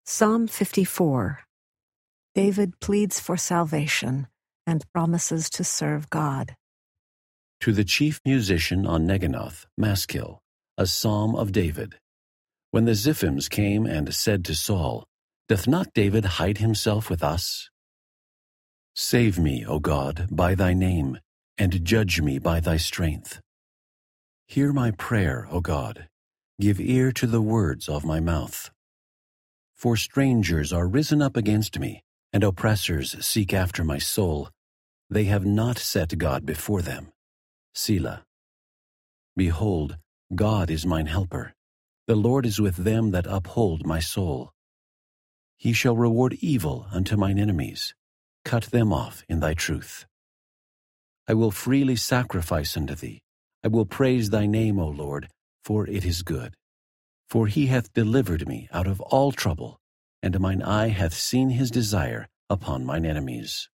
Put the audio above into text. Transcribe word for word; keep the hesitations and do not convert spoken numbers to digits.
Psalm fifty-four. David pleads for salvation and promises to serve God. To the chief musician on Neginoth, Maskil, a psalm of David. When the Ziphims came and said to Saul, "Doth not David hide himself with us?" Save me, O God, by thy name, and judge me by thy strength. Hear my prayer, O God. Give ear to the words of my mouth. For strangers are risen up against me, and oppressors seek after my soul. They have not set God before them. Selah. Behold, God is mine helper. The Lord is with them that uphold my soul. He shall reward evil unto mine enemies. Cut them off in thy truth. I will freely sacrifice unto thee. I will praise thy name, O Lord, for it is good. For he hath delivered me out of all trouble, and mine eye hath seen his desire upon mine enemies.